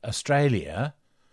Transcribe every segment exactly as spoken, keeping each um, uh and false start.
Australia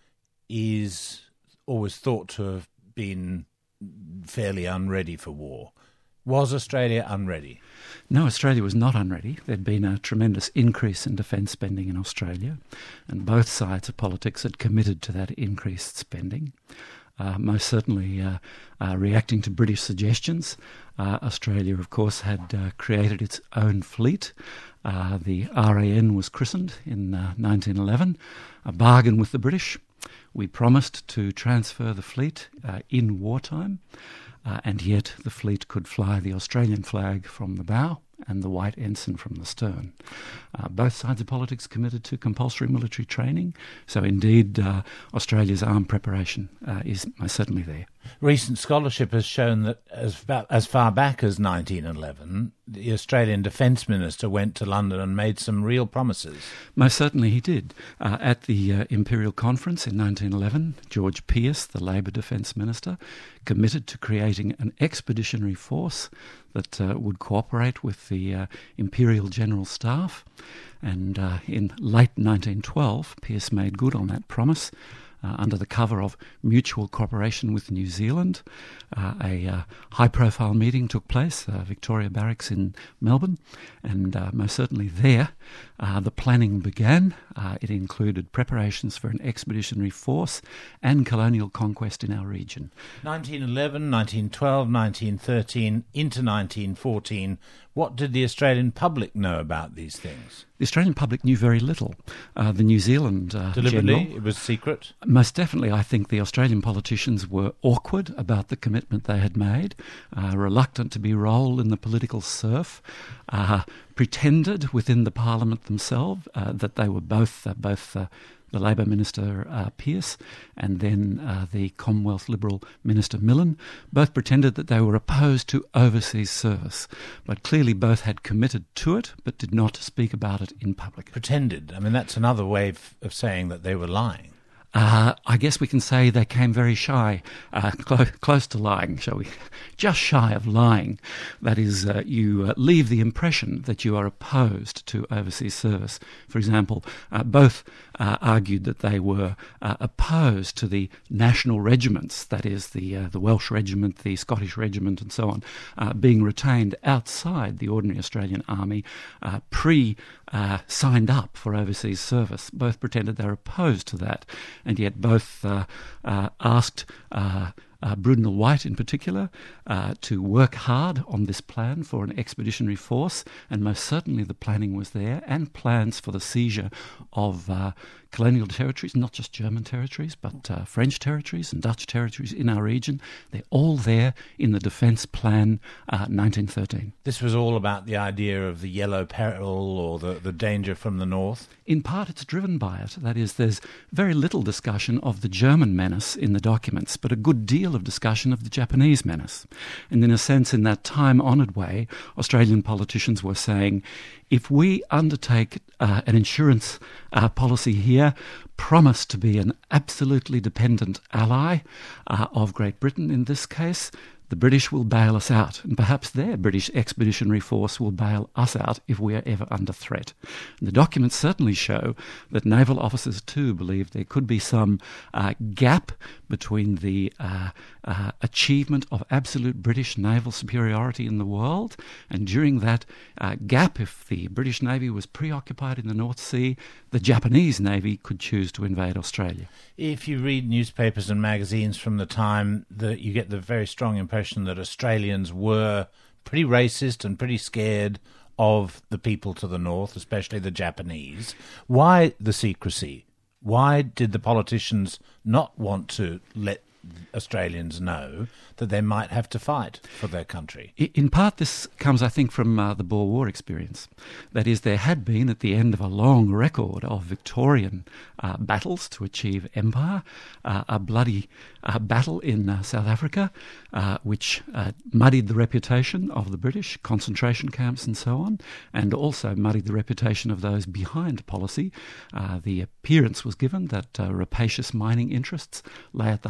is always thought to have been fairly unready for war. Was Australia unready? No, Australia was not unready. There'd been a tremendous increase in defence spending in Australia, and both sides of politics had committed to that increased spending. Uh, most certainly uh, uh, reacting to British suggestions. Uh, Australia, of course, had uh, created its own fleet. Uh, the R A N was christened in uh, nineteen eleven, a bargain with the British. We promised to transfer the fleet uh, in wartime, uh, and yet the fleet could fly the Australian flag from the bow and the white ensign from the stern. Uh, both sides of politics committed to compulsory military training, so indeed uh, Australia's armed preparation uh, is most certainly there. Recent scholarship has shown that as, about, as far back as nineteen eleven, the Australian Defence Minister went to London and made some real promises. Most certainly he did. Uh, at the uh, Imperial Conference in nineteen eleven, George Pearce, the Labor Defence Minister, committed to creating an expeditionary force that uh, would cooperate with the uh, Imperial General Staff. And uh, in late nineteen twelve, Pearce made good on that promise. Uh, under the cover of mutual cooperation with New Zealand. Uh, a uh, high-profile meeting took place, uh, Victoria Barracks in Melbourne, and uh, most certainly there uh, the planning began. Uh, it included preparations for an expeditionary force and colonial conquest in our region. nineteen eleven, nineteen twelve, nineteen thirteen, into nineteen fourteen. What did the Australian public know about these things? The Australian public knew very little. Uh, the New Zealand uh, Deliberately, general, it was secret? Most definitely, I think the Australian politicians were awkward about the commitment they had made, uh, reluctant to be rolled in the political surf, uh, pretended within the Parliament themselves uh, that they were both uh, both uh, the Labor Minister uh, Pearce and then uh, the Commonwealth Liberal Minister Millen, both pretended that they were opposed to overseas service, but clearly both had committed to it but did not speak about it in public. Pretended? I mean, that's another way of, of saying that they were lying. Uh, I guess we can say they came very shy, uh, clo- close to lying, shall we? Just shy of lying. That is, uh, you uh, leave the impression that you are opposed to overseas service. For example, uh, both uh, argued that they were uh, opposed to the national regiments, that is, the uh, the Welsh Regiment, the Scottish Regiment, and so on, uh, being retained outside the ordinary Australian Army, uh, pre uh, signed up for overseas service. Both pretended they were opposed to that. And yet both uh, uh, asked uh, uh, Brudnell White in particular uh, to work hard on this plan for an expeditionary force, and most certainly the planning was there, and plans for the seizure of uh, colonial territories, not just German territories, but uh, French territories and Dutch territories in our region. They're all there in the Defence Plan uh, nineteen thirteen. This was all about the idea of the yellow peril or the, the danger from the north? In part, it's driven by it. That is, there's very little discussion of the German menace in the documents, but a good deal of discussion of the Japanese menace. And in a sense, in that time-honoured way, Australian politicians were saying, if we undertake uh, an insurance uh, policy here, promise to be an absolutely dependent ally uh, of Great Britain in this case, the British will bail us out, and perhaps their British expeditionary force will bail us out if we are ever under threat. And the documents certainly show that naval officers too believed there could be some uh, gap between the uh, uh, achievement of absolute British naval superiority in the world, and during that uh, gap, if the British Navy was preoccupied in the North Sea, the Japanese Navy could choose to invade Australia. If you read newspapers and magazines from the time, the, you get the very strong impression that Australians were pretty racist and pretty scared of the people to the north, especially the Japanese. Why the secrecy? Why did the politicians not want to let Australians know that they might have to fight for their country? In part, this comes, I think, from uh, the Boer War experience. That is, there had been, at the end of a long record of Victorian uh, battles to achieve empire, uh, a bloody uh, battle in uh, South Africa, uh, which uh, muddied the reputation of the British, concentration camps and so on, and also muddied the reputation of those behind policy. Uh, the appearance was given that uh, rapacious mining interests lay at the heart of that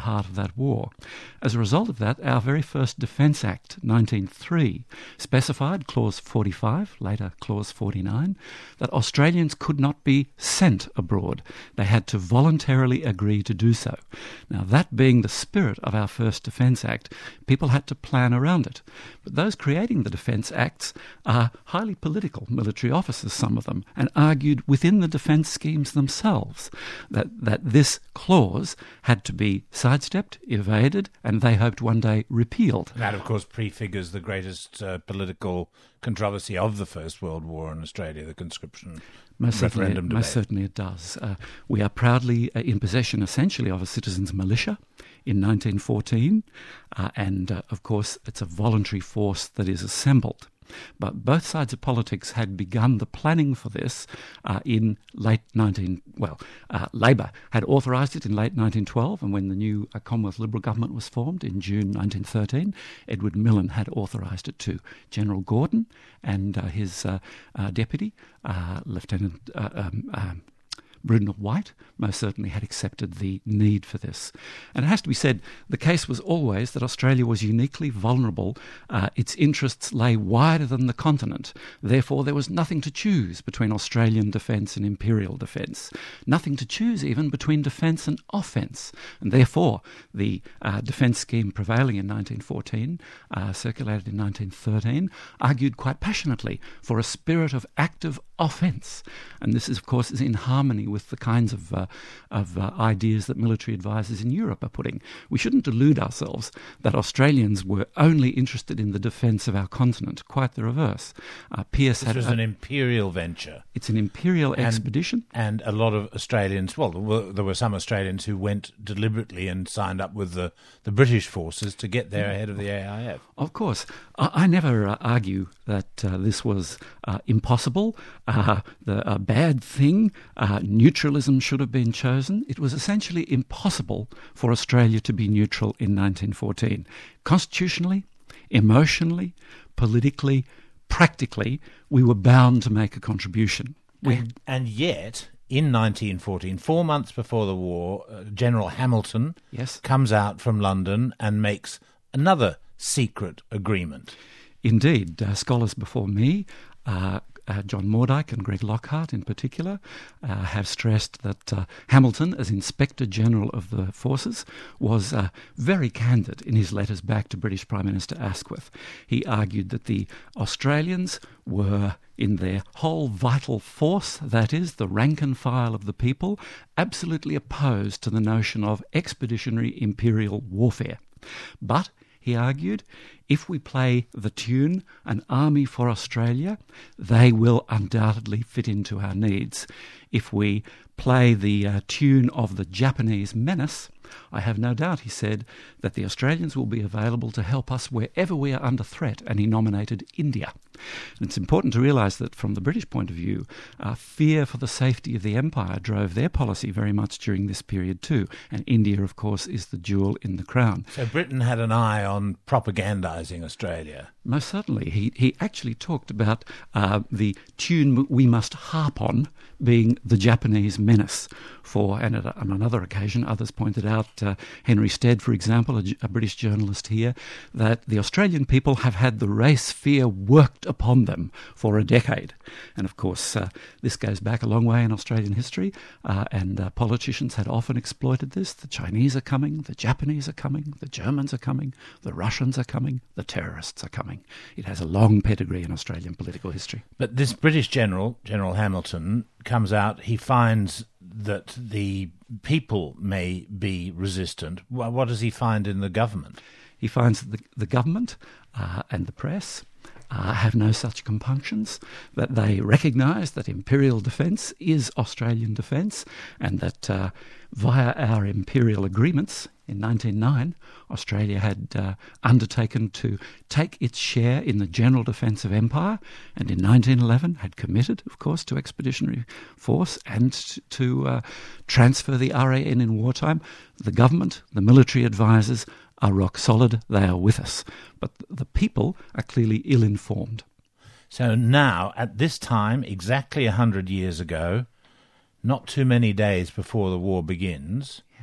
that war. As a result of that, our very first Defence Act, nineteen oh three, specified, Clause forty-five, later Clause forty-nine, that Australians could not be sent abroad. They had to voluntarily agree to do so. Now, that being the spirit of our first Defence Act, people had to plan around it. But those creating the Defence Acts are highly political military officers, some of them, and argued within the defence schemes themselves that, that this clause had to be sidestepped, evaded, and they hoped one day repealed. That, of course, prefigures the greatest uh, political controversy of the First World War in Australia, the conscription most referendum certainly, debate. Most certainly it does. Uh, we are proudly uh, in possession, essentially, of a citizens' militia in nineteen fourteen, uh, and, uh, of course, it's a voluntary force that is assembled. But both sides of politics had begun the planning for this uh, in late nineteen. Well, uh, Labor had authorised it in late nineteen twelve, and when the new uh, Commonwealth Liberal government was formed in June nineteen thirteen, Edward Millen had authorised it too. General Gordon and uh, his uh, uh, deputy, uh, Lieutenant uh, um, um, Brudnell White, most certainly had accepted the need for this. And it has to be said, the case was always that Australia was uniquely vulnerable. Uh, its interests lay wider than the continent. Therefore, there was nothing to choose between Australian defence and imperial defence. Nothing to choose even between defence and offence. And therefore, the uh, defence scheme prevailing in nineteen fourteen, uh, circulated in nineteen thirteen, argued quite passionately for a spirit of active offence. And this, is, of course, is in harmony with the kinds of, uh, of uh, ideas that military advisors in Europe are putting. We shouldn't delude ourselves that Australians were only interested in the defence of our continent. Quite the reverse. Uh, Pearce this had was a, an imperial venture. It's an imperial and, expedition. And a lot of Australians, well, there were, there were some Australians who went deliberately and signed up with the, the British forces to get there ahead of the A I F. Of course. I, I never uh, argue that uh, this was uh, impossible, uh, the, a bad thing. Uh, neutralism should have been chosen. It was essentially impossible for Australia to be neutral in nineteen fourteen. Constitutionally, emotionally, politically, practically, we were bound to make a contribution. We, and, and yet, in nineteen fourteen, four months before the war, uh, General Hamilton yes. comes out from London and makes another secret agreement. Indeed. Uh, scholars before me, uh, uh, John Mordyke and Greg Lockhart in particular, uh, have stressed that uh, Hamilton, as Inspector General of the Forces, was uh, very candid in his letters back to British Prime Minister Asquith. He argued that the Australians were, in their whole vital force, that is, the rank and file of the people, absolutely opposed to the notion of expeditionary imperial warfare. But, he argued, if we play the tune, An Army for Australia, they will undoubtedly fit into our needs. If we play the uh, tune of the Japanese menace, I have no doubt, he said, that the Australians will be available to help us wherever we are under threat, and he nominated India. And it's important to realise that from the British point of view, uh, fear for the safety of the empire drove their policy very much during this period too. And India, of course, is the jewel in the crown. So Britain had an eye on propagandising Australia. Most certainly. He he actually talked about uh, the tune we must harp on being the Japanese menace. For, and at, on another occasion, others pointed out, uh, Henry Stead, for example, a, a British journalist here, that the Australian people have had the race fear worked upon them for a decade. And of course, uh, this goes back a long way in Australian history, uh, and uh, politicians had often exploited this. The Chinese are coming, the Japanese are coming, the Germans are coming, the Russians are coming, the terrorists are coming. It has a long pedigree in Australian political history. But this British general, General Hamilton, comes out, he finds that the people may be resistant. What does he find in the government? He finds that the, the government uh, and the press uh, have no such compunctions, that they recognise that imperial defence is Australian defence, and that uh, via our imperial agreements in nineteen oh nine, Australia had uh, undertaken to take its share in the general defence of empire, and in nineteen eleven had committed, of course, to expeditionary force and to uh, transfer the R A N in wartime. The government, the military advisors, are rock solid. They are with us. But the people are clearly ill-informed. So now, at this time, exactly one hundred years ago, not too many days before the war begins, yes.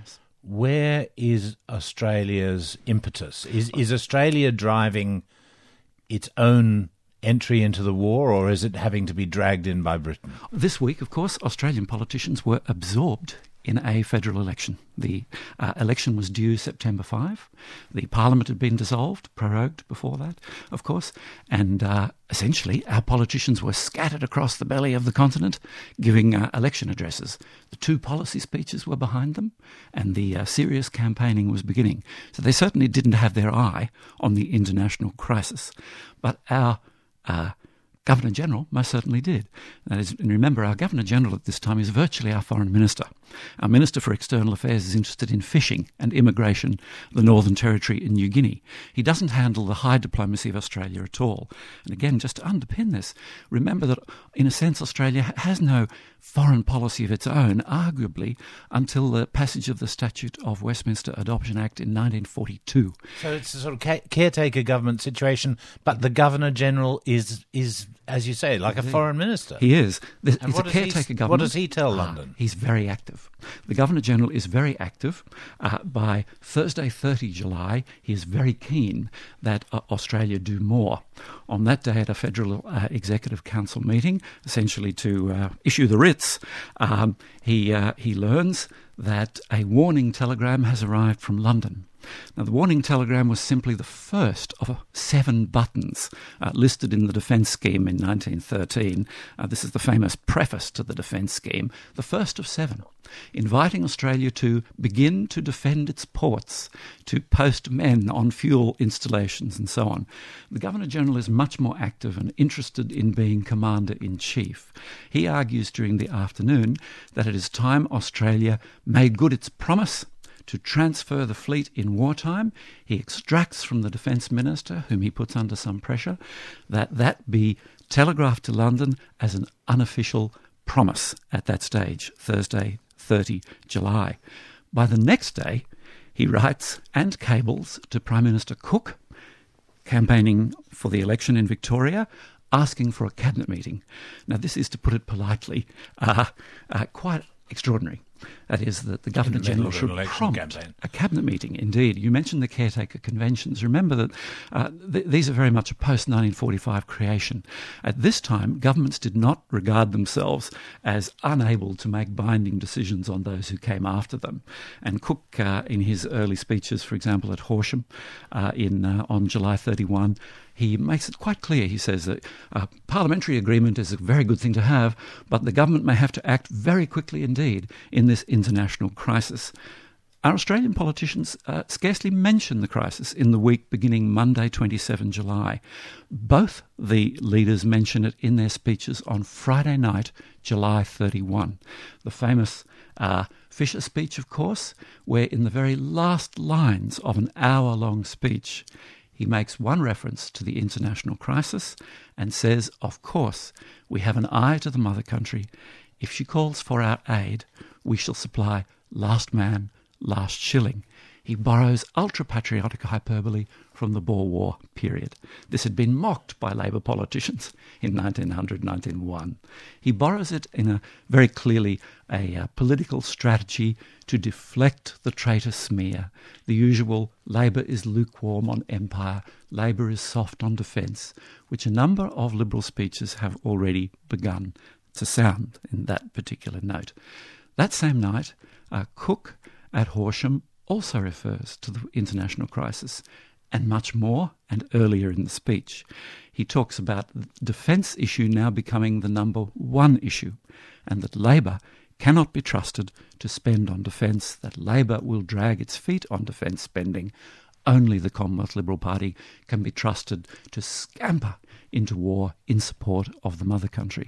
where is Australia's impetus? Is is Australia driving its own entry into the war, or is it having to be dragged in by Britain? This week, of course, Australian politicians were absorbed in a federal election. The uh, election was due September fifth. The parliament had been dissolved, prorogued before that, of course, and uh, essentially our politicians were scattered across the belly of the continent giving uh, election addresses. The two policy speeches were behind them, and the uh, serious campaigning was beginning. So they certainly didn't have their eye on the international crisis. But our uh, Governor-General most certainly did. That is, and remember, our Governor-General at this time is virtually our Foreign Minister. Our Minister for External Affairs is interested in fishing and immigration, the Northern Territory and New Guinea. He doesn't handle the high diplomacy of Australia at all. And again, just to underpin this, remember that, in a sense, Australia has no foreign policy of its own, arguably, until the passage of the Statute of Westminster Adoption Act in nineteen forty-two. So it's a sort of ca- caretaker government situation, but the Governor-General is, is as you say, like a foreign minister. He is. It's and a caretaker he, government. What does he tell London? Ah, he's very active. The Governor-General is very active. Uh, by Thursday, the thirtieth of July, he is very keen that uh, Australia do more. On that day at a Federal uh, Executive Council meeting, essentially to uh, issue the writs, um, he, uh, he learns that a warning telegram has arrived from London. Now, the warning telegram was simply the first of seven buttons uh, listed in the Defence Scheme in nineteen thirteen. Uh, this is the famous preface to the Defence Scheme, the first of seven, inviting Australia to begin to defend its ports, to post men on fuel installations and so on. The Governor-General is much more active and interested in being Commander-in-Chief. He argues during the afternoon that it is time Australia made good its promise to transfer the fleet in wartime. He extracts from the Defence Minister, whom he puts under some pressure, that that be telegraphed to London as an unofficial promise at that stage, Thursday, the thirtieth of July. By the next day, he writes and cables to Prime Minister Cook, campaigning for the election in Victoria, asking for a cabinet meeting. Now, this is, to put it politely, uh, uh, quite extraordinary. That is, that the Governor-General should prompt campaign. a cabinet meeting. Indeed, you mentioned the caretaker conventions. Remember that uh, th- these are very much a post nineteen forty-five creation. At this time, governments did not regard themselves as unable to make binding decisions on those who came after them. And Cook, uh, in his early speeches, for example, at Horsham uh, in uh, on July thirty-first, he makes it quite clear. He says that uh, parliamentary agreement is a very good thing to have, but the government may have to act very quickly indeed in this international crisis. Our Australian politicians uh, scarcely mention the crisis in the week beginning Monday, the twenty-seventh of July. Both the leaders mention it in their speeches on Friday night, July thirty-first. The famous uh, Fisher speech, of course, where in the very last lines of an hour-long speech, he makes one reference to the international crisis and says, of course, we have an eye to the mother country. If she calls for our aid, we shall supply last man, last shilling. He borrows ultra-patriotic hyperbole from the Boer War period. This had been mocked by Labour politicians in nineteen hundred, nineteen oh one. He borrows it in a very clearly a uh, political strategy to deflect the traitor smear. The usual Labour is lukewarm on empire, Labour is soft on defence, which a number of Liberal speeches have already begun to sound in that particular note. That same night, uh, Cook at Horsham also refers to the international crisis, and much more, and earlier in the speech. He talks about the defence issue now becoming the number one issue, and that Labour cannot be trusted to spend on defence, that Labour will drag its feet on defence spending. Only the Commonwealth Liberal Party can be trusted to scamper into war in support of the mother country.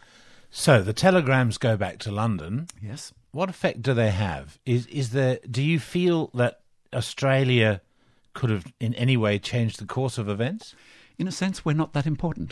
So the telegrams go back to London. Yes. What effect do they have? Is is there? Do you feel that Australia could have in any way changed the course of events? In a sense, we're not that important.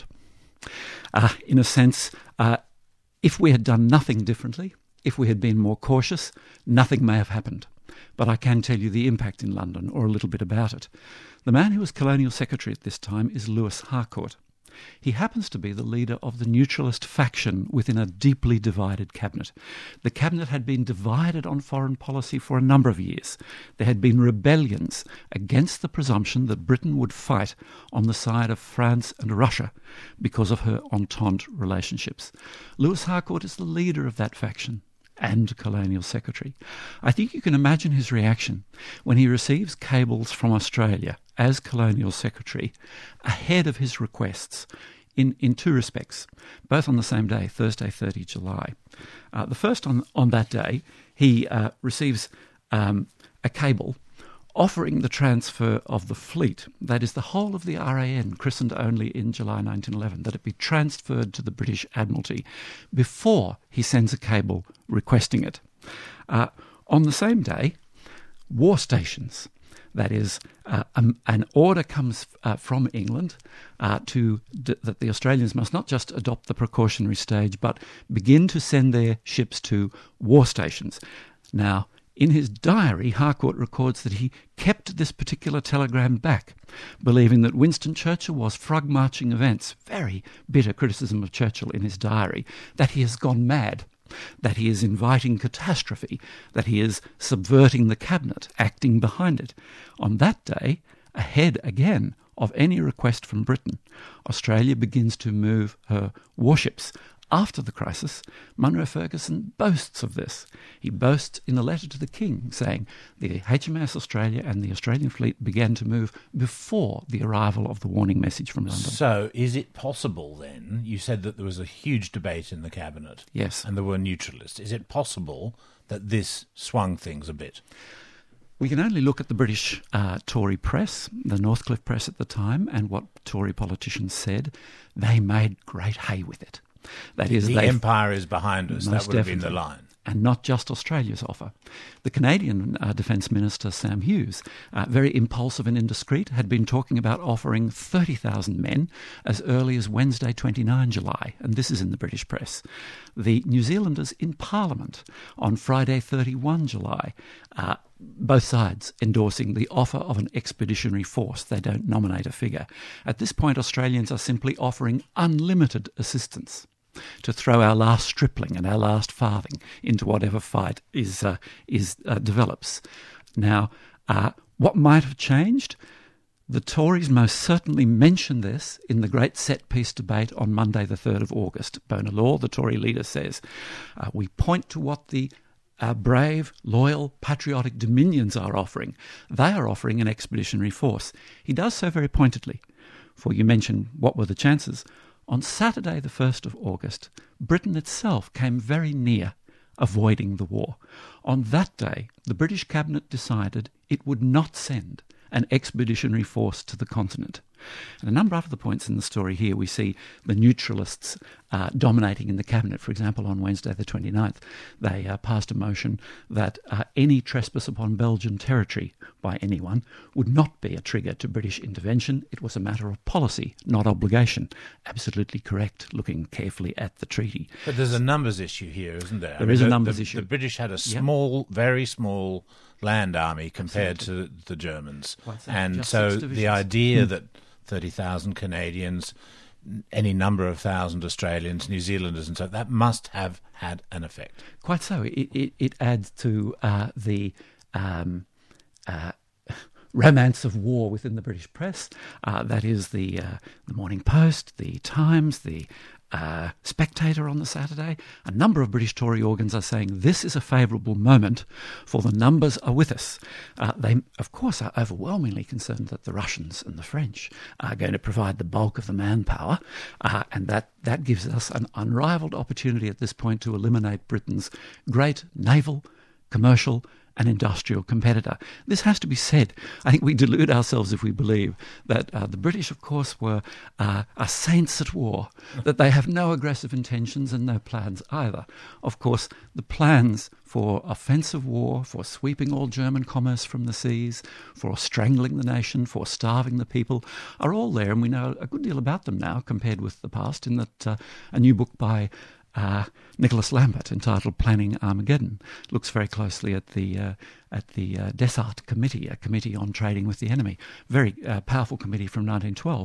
Uh, in a sense, uh, if we had done nothing differently, if we had been more cautious, nothing may have happened. But I can tell you the impact in London, or a little bit about it. The man who was Colonial Secretary at this time is Lewis Harcourt. He happens to be the leader of the neutralist faction within a deeply divided cabinet. The cabinet had been divided on foreign policy for a number of years. There had been rebellions against the presumption that Britain would fight on the side of France and Russia because of her Entente relationships. Lewis Harcourt is the leader of that faction and Colonial Secretary. I think you can imagine his reaction when he receives cables from Australia as Colonial Secretary ahead of his requests in, in two respects, both on the same day, Thursday, thirtieth July. Uh, the first, on, on that day, he uh, receives um, a cable offering the transfer of the fleet, that is the whole of the R A N, christened only in July nineteen eleven, that it be transferred to the British Admiralty before he sends a cable requesting it. Uh, on the same day, war stations, that is, uh, um, an order comes uh, from England uh, to d- that the Australians must not just adopt the precautionary stage, but begin to send their ships to war stations. Now, in his diary, Harcourt records that he kept this particular telegram back, believing that Winston Churchill was frog-marching events, very bitter criticism of Churchill in his diary, that he has gone mad, that he is inviting catastrophe, that he is subverting the cabinet, acting behind it. On that day, ahead again of any request from Britain, Australia begins to move her warships. After the crisis, Munro Ferguson boasts of this. He boasts in a letter to the King, saying the H M S Australia and the Australian fleet began to move before the arrival of the warning message from London. So is it possible then, you said that there was a huge debate in the Cabinet. Yes. And there were neutralists. Is it possible that this swung things a bit? We can only look at the British uh, Tory press, the Northcliffe press at the time, and what Tory politicians said. They made great hay with it. That is, the empire is behind us. That would have been the line. And not just Australia's offer. The Canadian uh, Defence Minister, Sam Hughes, uh, very impulsive and indiscreet, had been talking about offering thirty thousand men as early as Wednesday, the twenty-ninth of July, and this is in the British press. The New Zealanders in Parliament on Friday, the thirty-first of July, uh, both sides endorsing the offer of an expeditionary force. They don't nominate a figure. At this point, Australians are simply offering unlimited assistance to throw our last stripling and our last farthing into whatever fight is uh, is uh, develops. Now, uh, what might have changed? The Tories most certainly mentioned this in the great set-piece debate on Monday the third of August. Bonar Law, the Tory leader, says, uh, we point to what the uh, brave, loyal, patriotic Dominions are offering. They are offering an expeditionary force. He does so very pointedly, for you mentioned what were the chances. On Saturday the first of August, Britain itself came very near avoiding the war. On that day, the British Cabinet decided it would not send an expeditionary force to the continent. And a number of other points in the story here, we see the neutralists uh, dominating in the Cabinet. For example, on Wednesday the twenty-ninth, they uh, passed a motion that uh, any trespass upon Belgian territory by anyone would not be a trigger to British intervention. It was a matter of policy, not obligation. Absolutely correct, looking carefully at the treaty. But there's a numbers issue here, isn't there? There I mean, is a the, numbers the, issue. The British had a small, yep. very small land army compared Absolutely. to the Germans. What's that? And Just so six the divisions. idea Mm. that thirty thousand Canadians, any number of thousand Australians, New Zealanders, and so that must have had an effect. Quite so. It, it, it adds to uh, the um, uh, romance of war within the British press. Uh, that is the uh, the Morning Post, the Times, the uh, Spectator on the Saturday. A number of British Tory organs are saying this is a favourable moment, for the numbers are with us. Uh, they, of course, are overwhelmingly concerned that the Russians and the French are going to provide the bulk of the manpower, uh, and that, that gives us an unrivalled opportunity at this point to eliminate Britain's great naval, commercial an industrial competitor. This has to be said. I think we delude ourselves if we believe that uh, the British, of course, were uh, are saints at war, that they have no aggressive intentions and no plans either. Of course, the plans for offensive war, for sweeping all German commerce from the seas, for strangling the nation, for starving the people, are all there, and we know a good deal about them now compared with the past, in that uh, a new book by Uh, Nicholas Lambert, entitled Planning Armageddon, looks very closely at the uh, at the uh, Desart Committee, a committee on trading with the enemy, very uh, powerful committee from nineteen twelve.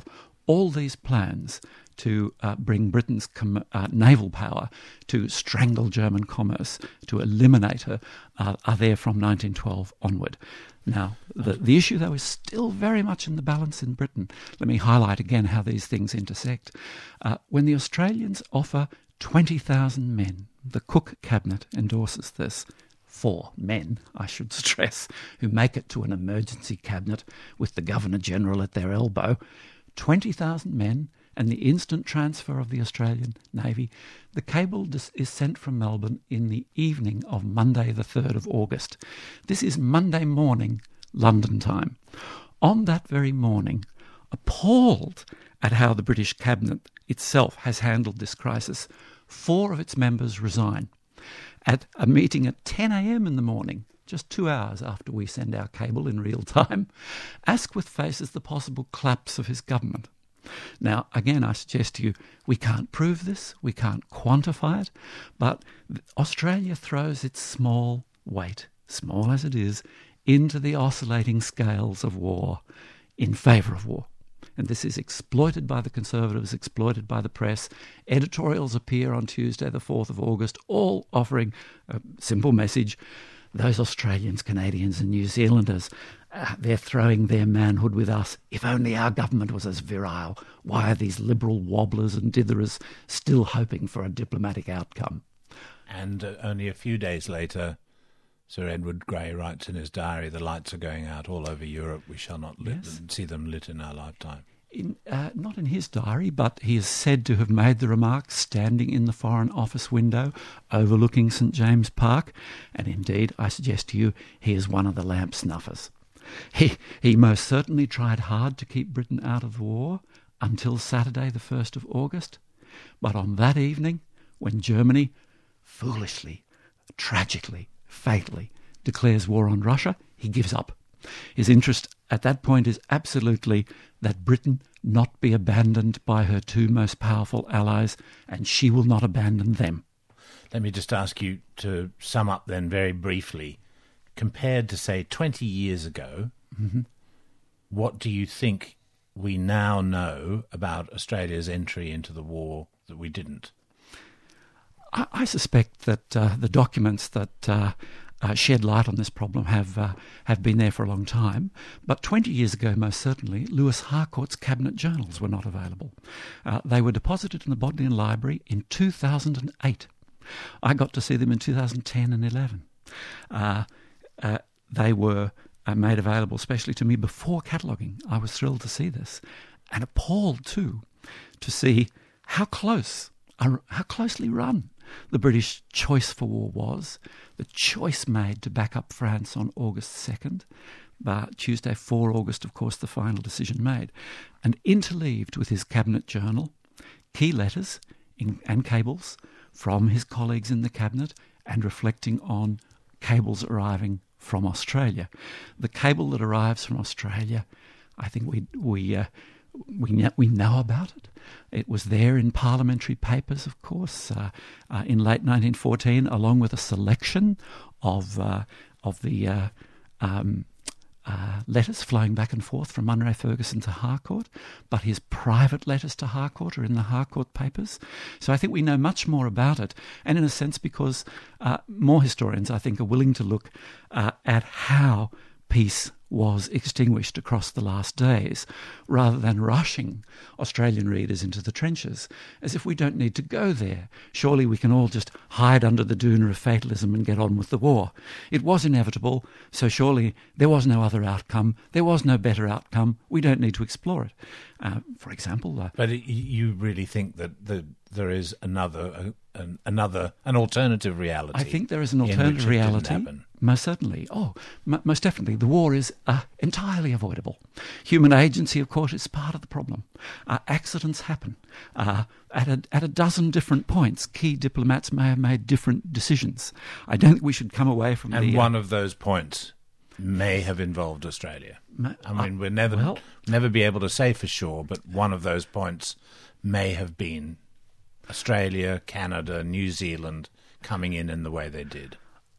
all these plans to uh, bring Britain's com- uh, naval power to strangle German commerce, to eliminate her, uh, are there from nineteen twelve onward. Now, the, the issue, though, is still very much in the balance in Britain. Let me highlight again how these things intersect. Uh, when the Australians offer twenty thousand men, the Cook Cabinet endorses this, four men, I should stress, who make it to an emergency cabinet with the Governor-General at their elbow, twenty thousand men and the instant transfer of the Australian Navy. The cable dis- is sent from Melbourne in the evening of Monday the third of August. This is Monday morning, London time. On that very morning, appalled at how the British Cabinet itself has handled this crisis, four of its members resign. At a meeting at ten a.m. in the morning, just two hours after we send our cable in real time, Asquith faces the possible collapse of his government. Now, again, I suggest to you, we can't prove this, we can't quantify it, but Australia throws its small weight, small as it is, into the oscillating scales of war, in favour of war. And this is exploited by the Conservatives, exploited by the press. Editorials appear on Tuesday, the fourth of August, all offering a simple message. Those Australians, Canadians and New Zealanders, uh, they're throwing their manhood with us. If only our government was as virile. Why are these liberal wobblers and ditherers still hoping for a diplomatic outcome? And uh, only a few days later, Sir Edward Grey writes in his diary, the lights are going out all over Europe. We shall not lit- Yes. see them lit in our lifetime. In, uh, not in his diary, but he is said to have made the remarks standing in the Foreign Office window overlooking St James Park, and indeed, I suggest to you, he is one of the lamp snuffers. He, he most certainly tried hard to keep Britain out of the war until Saturday the first of August, but on that evening, when Germany foolishly, tragically, fatally declares war on Russia, he gives up. His interest at that point is absolutely that Britain not be abandoned by her two most powerful allies, and she will not abandon them. Let me just ask you to sum up then very briefly, compared to, say, twenty years ago, Mm-hmm. what do you think we now know about Australia's entry into the war that we didn't? I, I suspect that uh, the documents that uh, uh, shed light on this problem have uh, have been there for a long time. But twenty years ago, most certainly, Lewis Harcourt's cabinet journals were not available. Uh, they were deposited in the Bodleian Library in two thousand eight. I got to see them in two thousand ten and eleven. Uh, uh, they were uh, made available especially to me before cataloguing. I was thrilled to see this, and appalled too to see how close, uh, how closely run the British choice for war was. The choice made to back up France on August second, but Tuesday, the fourth of August, of course, the final decision made. And interleaved with his cabinet journal, key letters in, and cables from his colleagues in the cabinet, and reflecting on cables arriving from Australia. The cable that arrives from Australia, I think we we uh, we know, we know about it. It was there in parliamentary papers, of course, uh, uh, in late nineteen fourteen, along with a selection of uh, of the uh, um, uh, letters flowing back and forth from Munro Ferguson to Harcourt. But his private letters to Harcourt are in the Harcourt papers. So I think we know much more about it, and in a sense because uh, more historians, I think, are willing to look uh, at how peace was extinguished across the last days, rather than rushing Australian readers into the trenches, as if we don't need to go there. Surely we can all just hide under the doona of fatalism and get on with the war. It was inevitable, so surely there was no other outcome. There was no better outcome. We don't need to explore it. Uh, for example... Uh, but it, you really think that the, there is another, uh, an, another, an alternative reality? I think there is an alternative reality. Most certainly. Oh, m- most definitely. The war is uh, entirely avoidable. Human agency, of course, is part of the problem. Uh, accidents happen. Uh, at, a, at a dozen different points, key diplomats may have made different decisions. I don't think we should come away from and the... And one uh, of those points may have involved Australia. Ma- I mean, uh, we'll never, well, never be able to say for sure, but one of those points may have been Australia, Canada, New Zealand coming in in the way they did.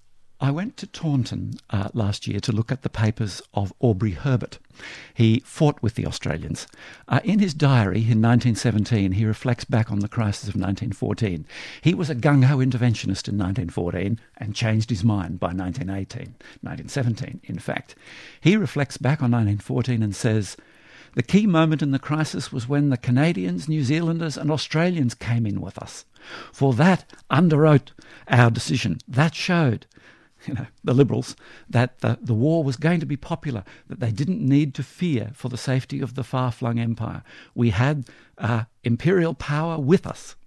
I went to Taunton uh, last year to look at the papers of Aubrey Herbert. He fought with the Australians. Uh, in his diary in nineteen seventeen, he reflects back on the crisis of nineteen fourteen. He was a gung-ho interventionist in nineteen fourteen and changed his mind by nineteen eighteen, nineteen seventeen, in fact. He reflects back on nineteen fourteen and says, "The key moment in the crisis was when the Canadians, New Zealanders and Australians came in with us. For that underwrote our decision. That showed, you know, the Liberals, that the, the war was going to be popular, that they didn't need to fear for the safety of the far-flung empire. We had uh, imperial power with us."